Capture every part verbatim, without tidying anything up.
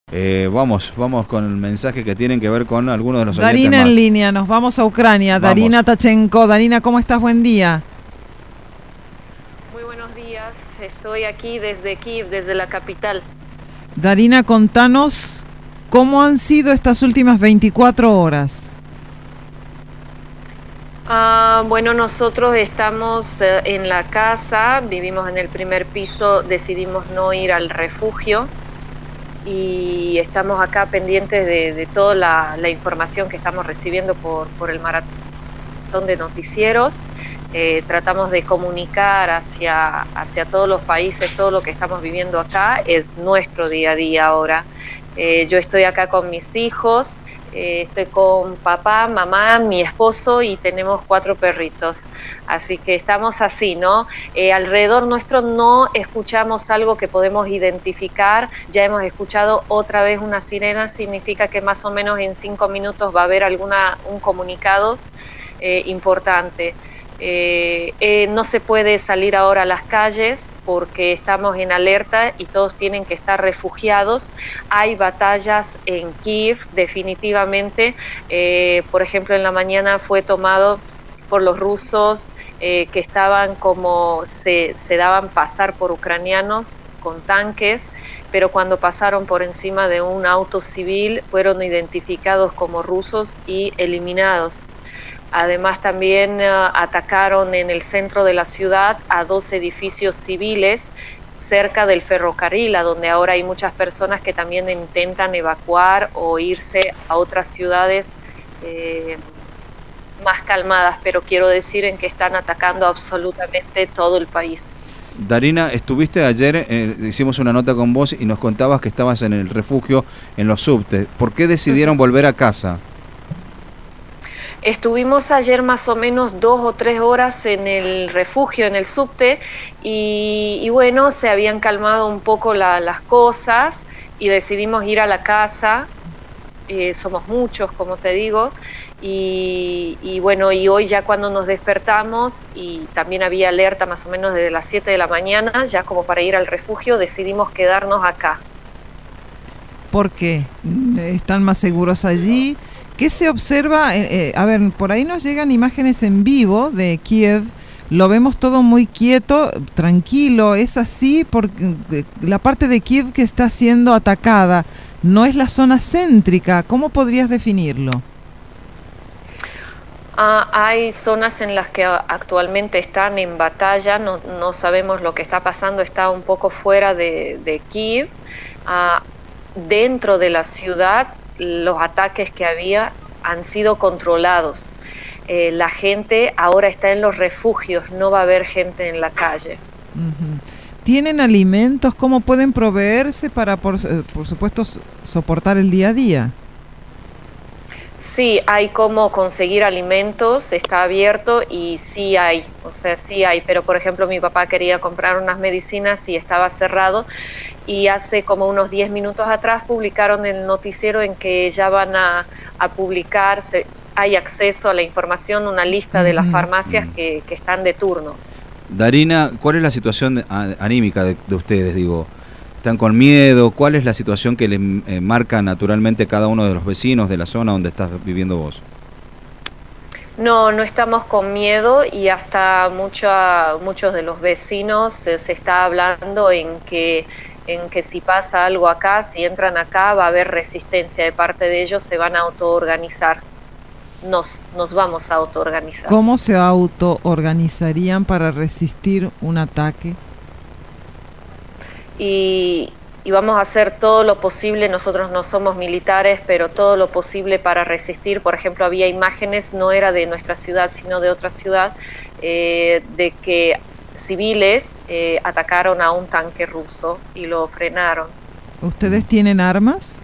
Eh, vamos, vamos con el mensaje que tienen que ver con algunos de los oyentes Darina más. en línea, nos vamos a Ucrania. Vamos. Darina Tachenko. Darina, ¿cómo estás? Buen día. Muy buenos días, estoy aquí desde Kiev, desde la capital. Darina, contanos cómo han sido estas últimas veinticuatro horas. Ah, bueno, nosotros estamos eh, en la casa, vivimos en el primer piso, decidimos no ir al refugio y estamos acá pendientes de, de toda la, la información que estamos recibiendo por, por el maratón de noticieros. Eh, tratamos de comunicar hacia, hacia todos los países todo lo que estamos viviendo acá, es nuestro día a día ahora. Eh, yo estoy acá con mis hijos, eh, estoy con papá, mamá, mi esposo y tenemos cuatro perritos. Así que estamos así, ¿no? Eh, alrededor nuestro no escuchamos algo que podemos identificar. Ya hemos escuchado otra vez una sirena, significa que más o menos en cinco minutos va a haber alguna, un comunicado eh, importante. Eh, eh, no se puede salir ahora a las calles porque estamos en alerta y todos tienen que estar refugiados. Hay batallas en Kiev, definitivamente. Eh, por ejemplo, en la mañana fue tomado por los rusos eh, que estaban como, se, se daban pasar por ucranianos con tanques, pero cuando pasaron por encima de un auto civil fueron identificados como rusos y eliminados. Además también uh, atacaron en el centro de la ciudad a dos edificios civiles cerca del ferrocarril, a donde ahora hay muchas personas que también intentan evacuar o irse a otras ciudades eh, más calmadas, pero quiero decir en que están atacando absolutamente todo el país. Darina, estuviste ayer, eh, hicimos una nota con vos y nos contabas que estabas en el refugio en los subtes. ¿Por qué decidieron uh-huh. volver a casa? Estuvimos ayer más o menos dos o tres horas en el refugio, en el subte, y, y bueno, se habían calmado un poco la, las cosas y decidimos ir a la casa. Eh, somos muchos, como te digo, y, y bueno, y hoy ya cuando nos despertamos y también había alerta más o menos desde las siete de la mañana, ya como para ir al refugio, decidimos quedarnos acá. ¿Por qué? ¿Están más seguros allí? ¿Qué se observa? Eh, eh, a ver, por ahí nos llegan imágenes en vivo de Kiev, lo vemos todo muy quieto, tranquilo, es así porque la parte de Kiev que está siendo atacada no es la zona céntrica. ¿Cómo podrías definirlo? Ah, hay zonas en las que actualmente están en batalla, no, no sabemos lo que está pasando, está un poco fuera de, de Kiev. Ah, dentro de la ciudad los ataques que había han sido controlados. Eh, la gente ahora está en los refugios, no va a haber gente en la calle. Uh-huh. ¿Tienen alimentos? ¿Cómo pueden proveerse para, por, por supuesto, soportar el día a día? Sí, hay cómo conseguir alimentos, está abierto y sí hay, o sea, sí hay, pero por ejemplo mi papá quería comprar unas medicinas y estaba cerrado y hace como unos diez minutos atrás publicaron el noticiero en que ya van a, a publicar, se, hay acceso a la información, una lista de las farmacias que, que están de turno. Darina, ¿cuál es la situación anímica de, de ustedes, digo? ¿Están con miedo? ¿Cuál es la situación que les eh, marca naturalmente cada uno de los vecinos de la zona donde estás viviendo vos? No, no estamos con miedo y hasta mucha, muchos de los vecinos eh, se está hablando en que, en que si pasa algo acá, si entran acá, va a haber resistencia de parte de ellos, se van a autoorganizar. Nos, nos vamos a autoorganizar. ¿Cómo se autoorganizarían para resistir un ataque? Y, y vamos a hacer todo lo posible, nosotros no somos militares, pero todo lo posible para resistir. Por ejemplo, había imágenes, no era de nuestra ciudad, sino de otra ciudad, eh, de que civiles eh, atacaron a un tanque ruso y lo frenaron. ¿Ustedes tienen armas?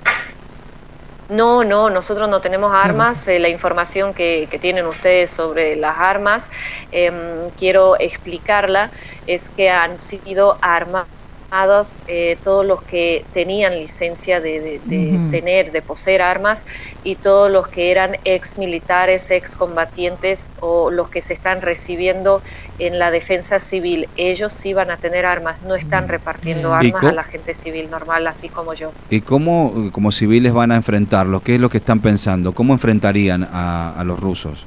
No, no, nosotros no tenemos armas. Eh, la información que, que tienen ustedes sobre las armas, eh, quiero explicarla, es que han sido armas eh, todos los que tenían licencia de, de, de Ujú. tener, de poseer armas, y todos los que eran ex militares, ex combatientes o los que se están recibiendo en la defensa civil. Ellos sí van a tener armas, no están repartiendo Bien. ¿Y armas co- a la gente civil normal, así como yo. ¿Y cómo eh, como civiles van a enfrentarlos? ¿Qué es lo que están pensando? ¿Cómo enfrentarían a, a los rusos?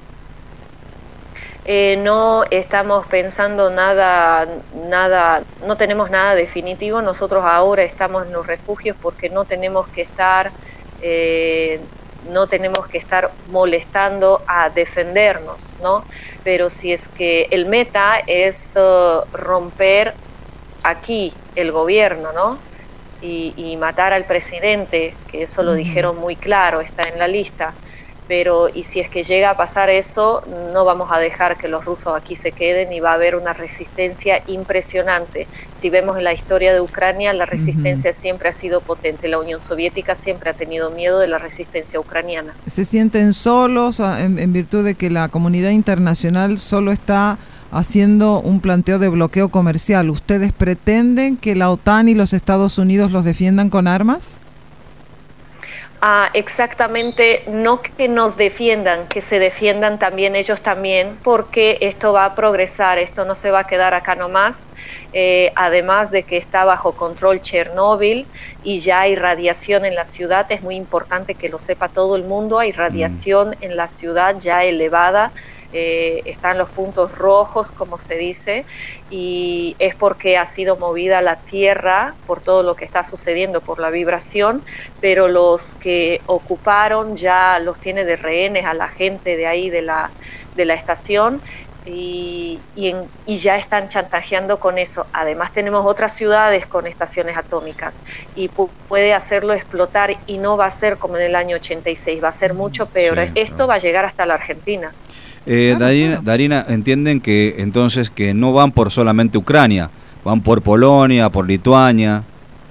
Eh, no estamos pensando nada, nada, no tenemos nada definitivo. Nosotros ahora estamos en los refugios porque no tenemos que estar, eh, no tenemos que estar molestando a defendernos, ¿no? Pero si es que el meta es uh, romper aquí el gobierno, ¿no? Y, y matar al presidente, que eso lo Ujú. dijeron muy claro, está en la lista. Pero y si es que llega a pasar eso, no vamos a dejar que los rusos aquí se queden y va a haber una resistencia impresionante. Si vemos en la historia de Ucrania, la resistencia Ujú. siempre ha sido potente. La Unión Soviética siempre ha tenido miedo de la resistencia ucraniana. ¿Se sienten solos a- en, en virtud de que la comunidad internacional solo está haciendo un planteo de bloqueo comercial? ¿Ustedes pretenden que la OTAN y los Estados Unidos los defiendan con armas? Ah, exactamente, no que nos defiendan, que se defiendan también ellos también, porque esto va a progresar, esto no se va a quedar acá nomás, eh, además de que está bajo control Chernóbil y ya hay radiación en la ciudad, es muy importante que lo sepa todo el mundo, hay radiación en la ciudad ya elevada, eh, están los puntos rojos, como se dice, y es porque ha sido movida la tierra por todo lo que está sucediendo, por la vibración, pero los que ocuparon ya los tiene de rehenes a la gente de ahí de la, de la estación y, y, en, y ya están chantajeando con eso. Además tenemos otras ciudades con estaciones atómicas y pu puede hacerlo explotar y no va a ser como en el año ochenta y seis, va a ser mucho peor. Sí, Esto claro. va a llegar hasta la Argentina. Eh, Claro, Darina, claro. Darina, entienden que entonces que no van por solamente Ucrania, van por Polonia, por Lituania.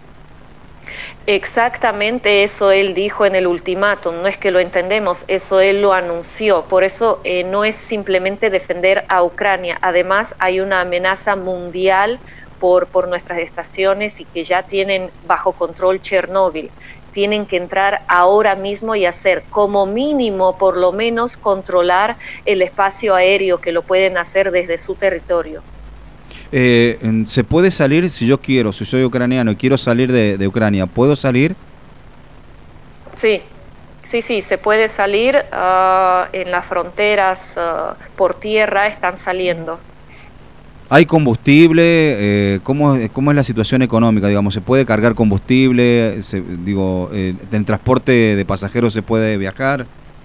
Exactamente eso él dijo en el ultimátum, no es que lo entendemos, eso él lo anunció, por eso eh, no es simplemente defender a Ucrania, además hay una amenaza mundial por, por nuestras estaciones y que ya tienen bajo control Chernóbil, tienen que entrar ahora mismo y hacer como mínimo, por lo menos, controlar el espacio aéreo, que lo pueden hacer desde su territorio. Eh, ¿Se puede salir si yo quiero, si soy ucraniano y quiero salir de, de Ucrania? ¿Puedo salir? Sí, sí, sí, se puede salir uh, en las fronteras uh, por tierra, están saliendo. ¿Hay combustible? Eh, ¿cómo, ¿Cómo es la situación económica? Digamos, ¿se puede cargar combustible? Se, digo, eh, ¿en transporte de pasajeros se puede viajar?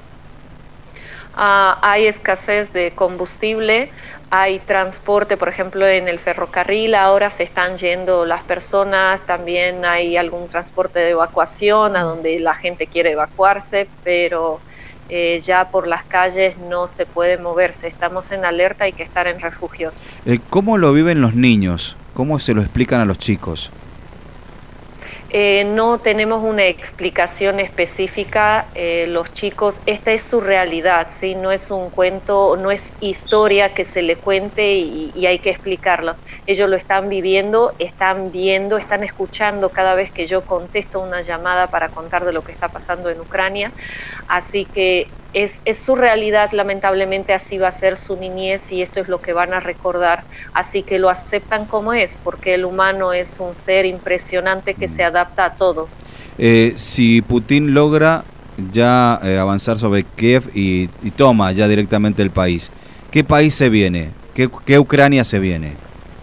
Uh, hay escasez de combustible, hay transporte, por ejemplo, en el ferrocarril ahora se están yendo las personas, también hay algún transporte de evacuación a donde la gente quiere evacuarse, pero eh, ya por las calles no se puede moverse, estamos en alerta, hay que estar en refugios. Eh, ¿Cómo lo viven los niños? ¿Cómo se lo explican a los chicos? Eh, no tenemos una explicación específica, eh, los chicos, esta es su realidad, ¿sí? No es un cuento, no es historia que se le cuente y, y hay que explicarlo. Ellos lo están viviendo, están viendo, están escuchando cada vez que yo contesto una llamada para contar de lo que está pasando en Ucrania, así que es, es su realidad, lamentablemente así va a ser su niñez y esto es lo que van a recordar, así que lo aceptan como es, porque el humano es un ser impresionante que se adapta a todo. Eh, si Putin logra ya eh, avanzar sobre Kiev y, y toma ya directamente el país, ¿qué país se viene? ¿Qué, qué Ucrania se viene?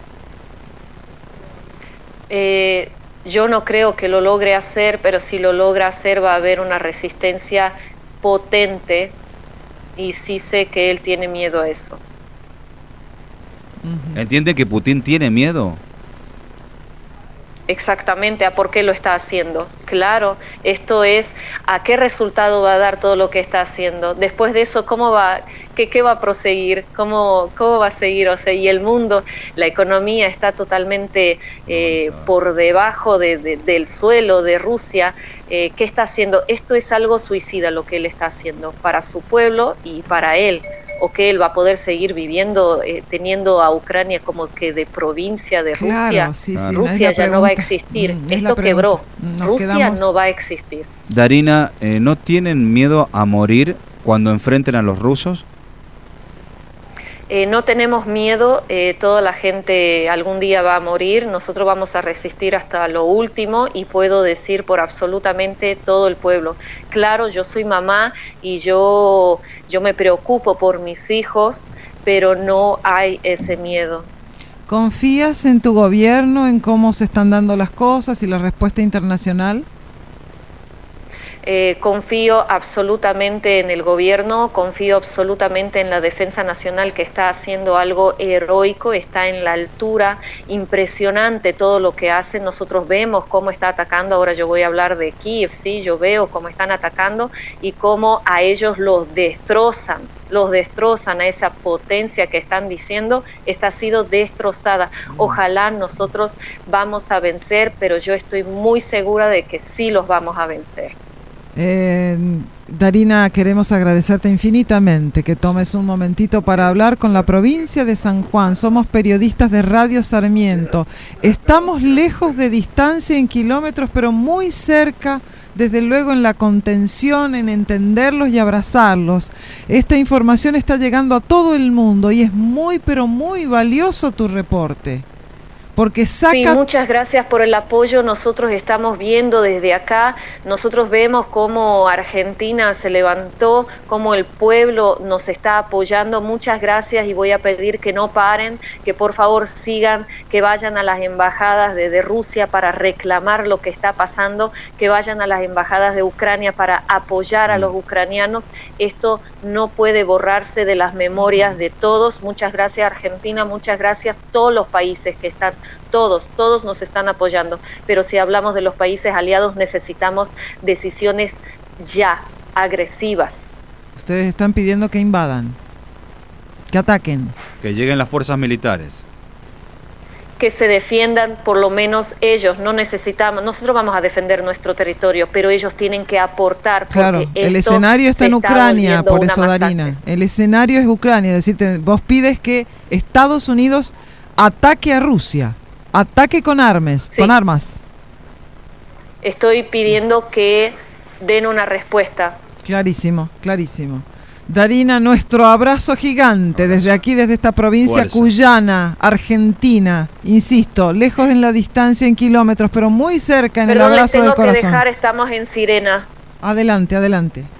Eh, yo no creo que lo logre hacer, pero si lo logra hacer va a haber una resistencia potente y sí sé que él tiene miedo a eso. Ujú. ¿Entiende que Putin tiene miedo? Exactamente, ¿a por qué lo está haciendo? Claro, esto es a qué resultado va a dar todo lo que está haciendo. Después de eso, ¿cómo va? ¿Qué ¿qué, qué va a proseguir? ¿Cómo, ¿Cómo va a seguir? O sea, y el mundo, la economía está totalmente eh, por debajo de, de, del suelo de Rusia. Eh, ¿Qué está haciendo? Esto es algo suicida lo que él está haciendo para su pueblo y para él. ¿O que él va a poder seguir viviendo, eh, teniendo a Ucrania como que de provincia de claro, Rusia? Sí, sí, Rusia ya no va a existir. Mm, Esto quebró. Nos Rusia quedamos... no va a existir. Darina, eh, ¿no tienen miedo a morir cuando enfrenten a los rusos? Eh, no tenemos miedo, eh, toda la gente algún día va a morir, nosotros vamos a resistir hasta lo último y puedo decir por absolutamente todo el pueblo. Claro, yo soy mamá y yo, yo me preocupo por mis hijos, pero no hay ese miedo. ¿Confías en tu gobierno, en cómo se están dando las cosas y la respuesta internacional? Eh, confío absolutamente en el gobierno, confío absolutamente en la Defensa Nacional que está haciendo algo heroico, está en la altura, impresionante todo lo que hacen. Nosotros vemos cómo está atacando, ahora yo voy a hablar de Kiev, sí, yo veo cómo están atacando y cómo a ellos los destrozan, los destrozan, a esa potencia que están diciendo, esta ha sido destrozada. Ojalá nosotros vamos a vencer, pero yo estoy muy segura de que sí los vamos a vencer. Eh, Darina, queremos agradecerte infinitamente que tomes un momentito para hablar con la provincia de San Juan. Somos periodistas de Radio Sarmiento. Estamos lejos de distancia en kilómetros, pero muy cerca, desde luego, en la contención, en entenderlos y abrazarlos. Esta información está llegando a todo el mundo y es muy, pero muy valioso tu reporte. Porque saca... Sí, muchas gracias por el apoyo. Nosotros estamos viendo desde acá, nosotros vemos cómo Argentina se levantó, cómo el pueblo nos está apoyando. Muchas gracias y voy a pedir que no paren, que por favor sigan, que vayan a las embajadas de, de Rusia para reclamar lo que está pasando, que vayan a las embajadas de Ucrania para apoyar a los ucranianos. Esto no puede borrarse de las memorias de todos. Muchas gracias Argentina, muchas gracias todos los países que están. Todos, todos nos están apoyando, pero si hablamos de los países aliados necesitamos decisiones ya, agresivas. Ustedes están pidiendo que invadan, que ataquen. Que lleguen las fuerzas militares. Que se defiendan por lo menos ellos, no necesitamos, nosotros vamos a defender nuestro territorio, pero ellos tienen que aportar. Claro, el escenario está en Ucrania, por eso Darina, el escenario es Ucrania, es decir, vos pides que Estados Unidos ataque a Rusia, ataque con armas, sí. con armas. Estoy pidiendo que den una respuesta. Clarísimo, clarísimo. Darina, nuestro abrazo gigante abrazo. desde aquí, desde esta provincia Fuerza. Cuyana, Argentina. Insisto, lejos en la distancia en kilómetros, pero muy cerca en Perdón, el abrazo del corazón. Perdón, les tengo que dejar, estamos en Sirena. Adelante, adelante.